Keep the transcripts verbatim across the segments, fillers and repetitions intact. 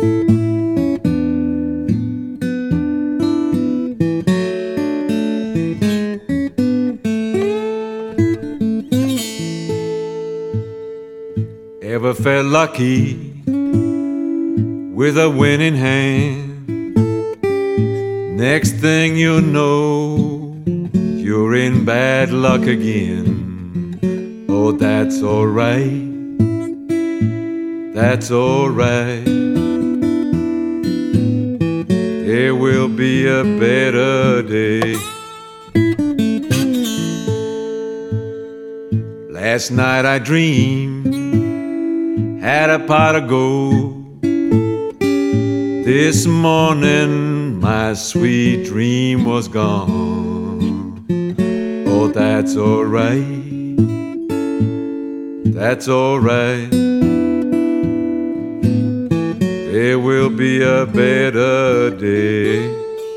Ever felt lucky with a winning hand? Next thing you know, you're in bad luck again. Oh, that's alright, that's alright. There will be a better day. Last night I dreamed, had a pot of gold. This morning my sweet dream was gone. Oh, that's alright, that's alright. There will be a better day.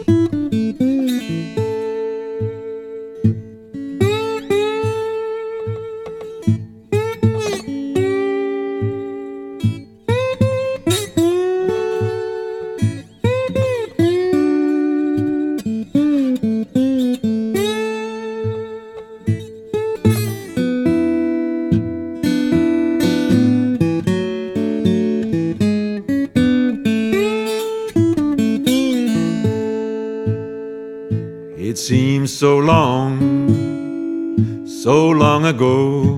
It seems so long, so long ago,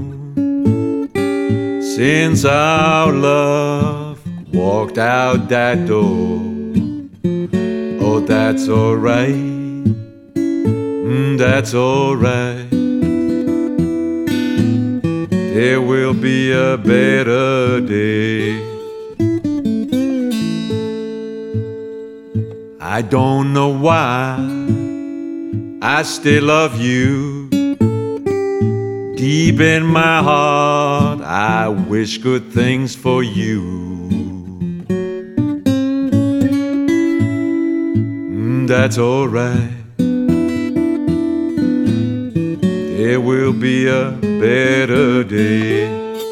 since our love walked out that door. Oh, that's alright, mm, that's alright. There will be a better day. I don't know why I still love you. Deep in my heart, I wish good things for you. Mm, that's alright. There will be a better day.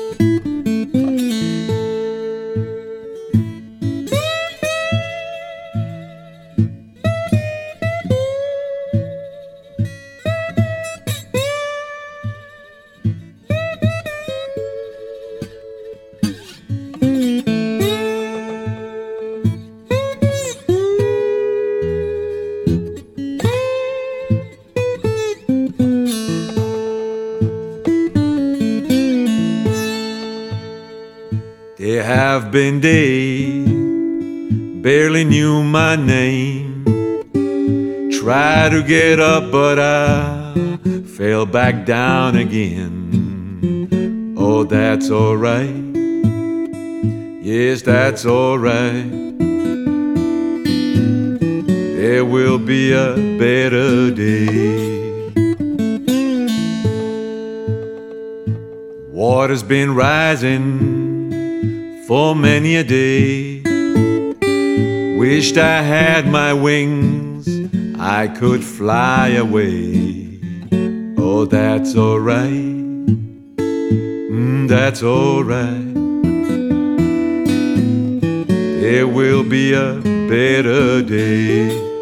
There have been days, barely knew my name. Tried to get up, but I fell back down again. Oh, that's alright, yes, that's alright. There will be a better day. Water's been rising for many a day. Wished I had my wings, I could fly away. Oh, that's alright, mm, that's alright. There will be a better day.